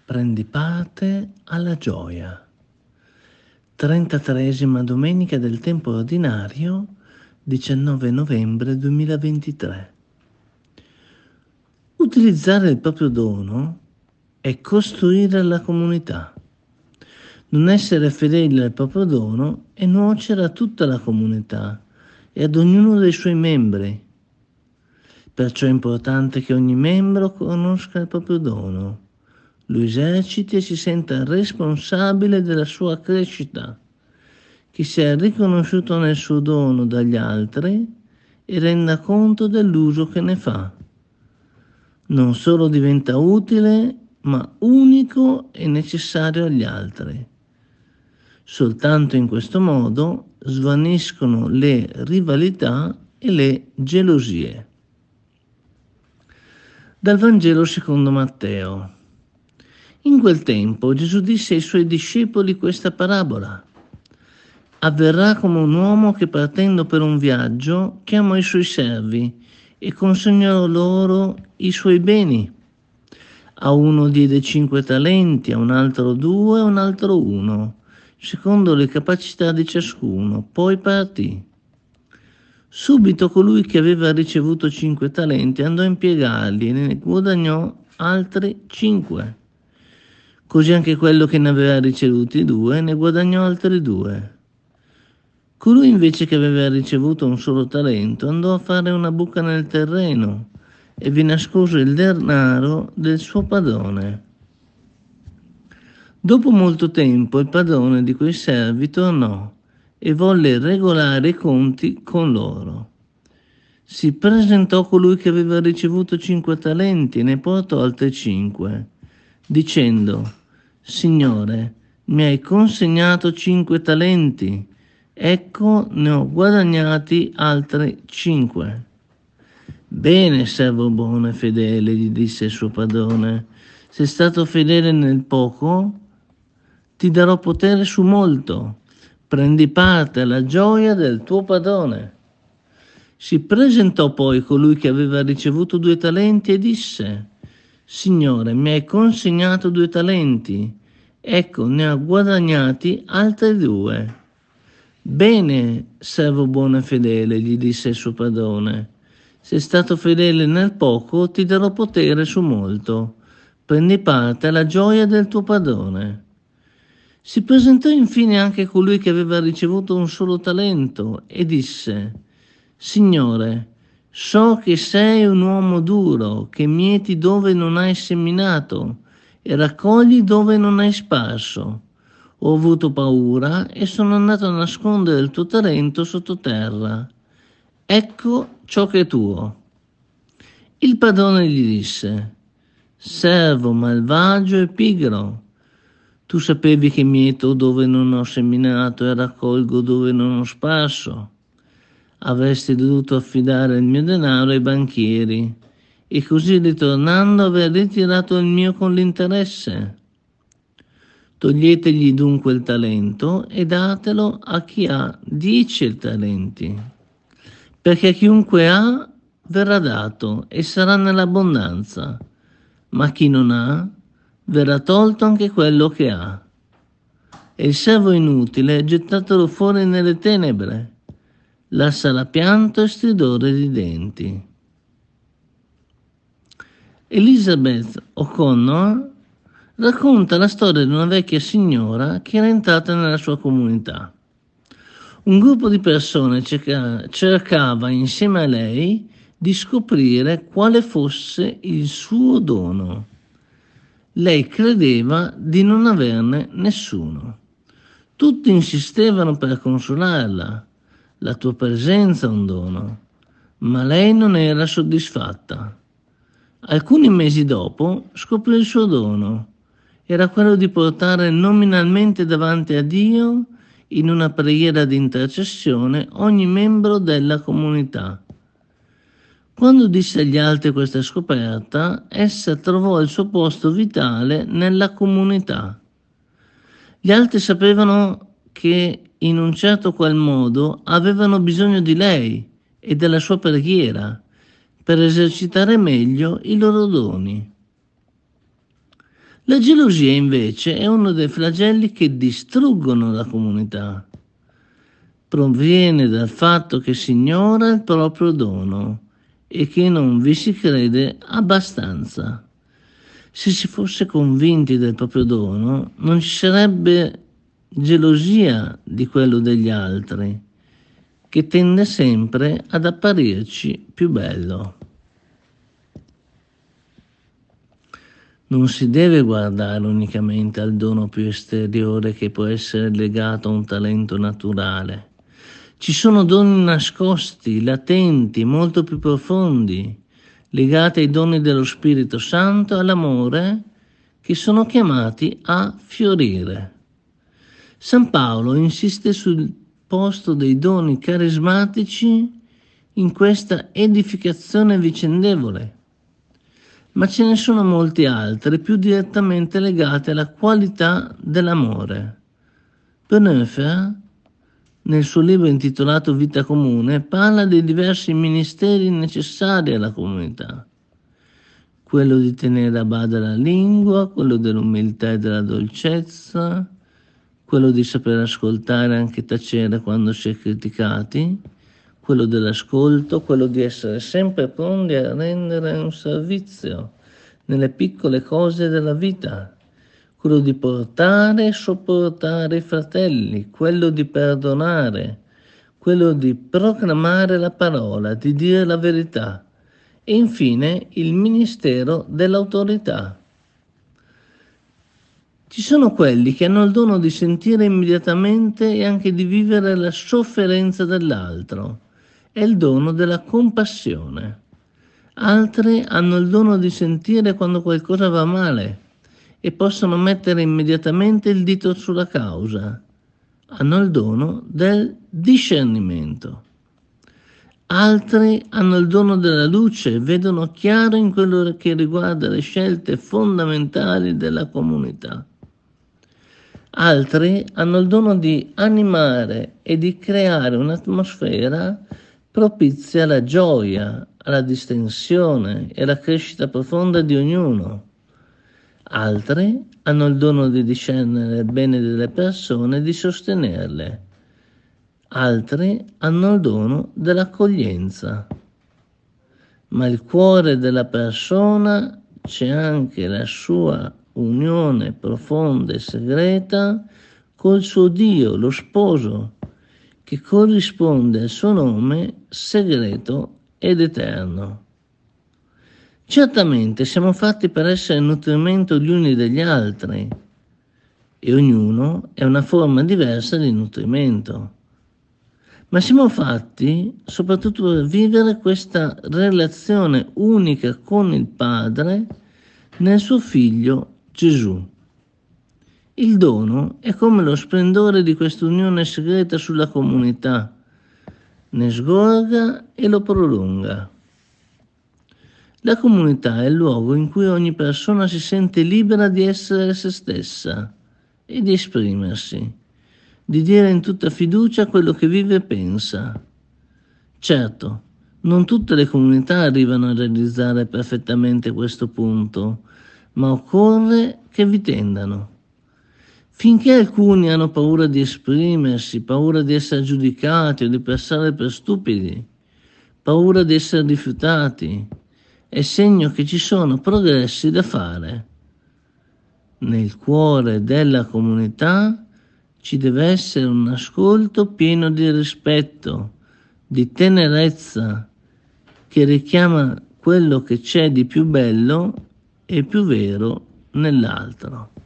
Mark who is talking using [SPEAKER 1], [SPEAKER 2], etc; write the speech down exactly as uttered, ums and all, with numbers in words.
[SPEAKER 1] Prendi parte alla gioia. trentatreesima domenica del tempo ordinario, diciannove novembre duemilaventitré. Utilizzare il proprio dono è costruire la comunità. Non essere fedeli al proprio dono è nuocere a tutta la comunità e ad ognuno dei suoi membri. Perciò è importante che ogni membro conosca il proprio dono, lo eserciti e si senta responsabile della sua crescita, che sia riconosciuto nel suo dono dagli altri e renda conto dell'uso che ne fa. Non solo diventa utile, ma unico e necessario agli altri. Soltanto in questo modo svaniscono le rivalità e le gelosie. Dal Vangelo secondo Matteo. In quel tempo Gesù disse ai suoi discepoli questa parabola. Avverrà come un uomo che partendo per un viaggio chiamò i suoi servi e consegnò loro i suoi beni. A uno diede cinque talenti, a un altro due, a un altro uno, secondo le capacità di ciascuno. Poi partì. Subito colui che aveva ricevuto cinque talenti andò a impiegarli e ne guadagnò altri cinque. Così anche quello che ne aveva ricevuti due ne guadagnò altri due. Colui invece che aveva ricevuto un solo talento andò a fare una buca nel terreno e vi nascose il denaro del suo padrone. Dopo molto tempo il padrone di quei servi tornò e volle regolare i conti con loro. Si presentò colui che aveva ricevuto cinque talenti e ne portò altri cinque, dicendo: Signore, mi hai consegnato cinque talenti, ecco ne ho guadagnati altri cinque. Bene, servo buono e fedele, gli disse il suo padrone, sei stato fedele nel poco, ti darò potere su molto. Prendi parte alla gioia del tuo padrone. Si presentò poi colui che aveva ricevuto due talenti e disse: Signore, mi hai consegnato due talenti, ecco ne ho guadagnati altri due. Bene, servo buono e fedele, gli disse il suo padrone, sei stato fedele nel poco, ti darò potere su molto. Prendi parte alla gioia del tuo padrone. Si presentò infine anche colui che aveva ricevuto un solo talento e disse: Signore, so che sei un uomo duro, che mieti dove non hai seminato e raccogli dove non hai sparso. Ho avuto paura e sono andato a nascondere il tuo talento sottoterra. Ecco ciò che è tuo. Il padrone gli disse: Servo malvagio e pigro, tu sapevi che mieto dove non ho seminato e raccolgo dove non ho sparso. Avresti dovuto affidare il mio denaro ai banchieri e così ritornando aver ritirato il mio con l'interesse. Toglietegli dunque il talento e datelo a chi ha dieci talenti, perché a chiunque ha verrà dato e sarà nell'abbondanza, ma chi non ha verrà tolto anche quello che ha. E il servo inutile gettatelo fuori nelle tenebre, là sarà pianto e stridore di denti. Elizabeth O'Connor racconta la storia di una vecchia signora che era entrata nella sua comunità. Un gruppo di persone cerca, cercava insieme a lei di scoprire quale fosse il suo dono. Lei credeva di non averne nessuno. Tutti insistevano per consolarla. La tua presenza è un dono. Ma lei non era soddisfatta. Alcuni mesi dopo scoprì il suo dono. Era quello di portare nominalmente davanti a Dio, in una preghiera di intercessione, ogni membro della comunità. Quando disse agli altri questa scoperta, essa trovò il suo posto vitale nella comunità. Gli altri sapevano che in un certo qual modo avevano bisogno di lei e della sua preghiera per esercitare meglio i loro doni. La gelosia invece è uno dei flagelli che distruggono la comunità. Proviene dal fatto che si ignora il proprio dono e che non vi si crede abbastanza. Se si fosse convinti del proprio dono, non ci sarebbe gelosia di quello degli altri, che tende sempre ad apparirci più bello. Non si deve guardare unicamente al dono più esteriore che può essere legato a un talento naturale. Ci sono doni nascosti, latenti, molto più profondi, legati ai doni dello Spirito Santo e all'amore, che sono chiamati a fiorire. San Paolo insiste sul posto dei doni carismatici in questa edificazione vicendevole, ma ce ne sono molti altri più direttamente legati alla qualità dell'amore. Bonhoeffer, nel suo libro intitolato Vita comune, parla dei diversi ministeri necessari alla comunità. Quello di tenere a bada la lingua, quello dell'umiltà e della dolcezza, quello di saper ascoltare e anche tacere quando si è criticati, quello dell'ascolto, quello di essere sempre pronti a rendere un servizio nelle piccole cose della vita, quello di portare e sopportare i fratelli, quello di perdonare, quello di proclamare la parola, di dire la verità e infine il ministero dell'autorità. Ci sono quelli che hanno il dono di sentire immediatamente e anche di vivere la sofferenza dell'altro. È il dono della compassione. Altri hanno il dono di sentire quando qualcosa va male e possono mettere immediatamente il dito sulla causa. Hanno il dono del discernimento. Altri hanno il dono della luce, vedono chiaro in quello che riguarda le scelte fondamentali della comunità. Altri hanno il dono di animare e di creare un'atmosfera propizia alla gioia, alla distensione e alla crescita profonda di ognuno. Altri hanno il dono di discernere il bene delle persone e di sostenerle. Altri hanno il dono dell'accoglienza. Ma il cuore della persona c'è anche la sua unione profonda e segreta col suo Dio, lo sposo, che corrisponde al suo nome segreto ed eterno. Certamente siamo fatti per essere nutrimento gli uni degli altri e ognuno è una forma diversa di nutrimento. Ma siamo fatti soprattutto per vivere questa relazione unica con il Padre nel suo Figlio Gesù. Il dono è come lo splendore di questa unione segreta sulla comunità, ne sgorga e lo prolunga. La comunità è il luogo in cui ogni persona si sente libera di essere se stessa e di esprimersi, di dire in tutta fiducia quello che vive e pensa. Certo, non tutte le comunità arrivano a realizzare perfettamente questo punto, ma occorre che vi tendano. Finché alcuni hanno paura di esprimersi, paura di essere giudicati o di passare per stupidi, paura di essere rifiutati, è segno che ci sono progressi da fare. Nel cuore della comunità ci deve essere un ascolto pieno di rispetto, di tenerezza, che richiama quello che c'è di più bello e più vero nell'altro.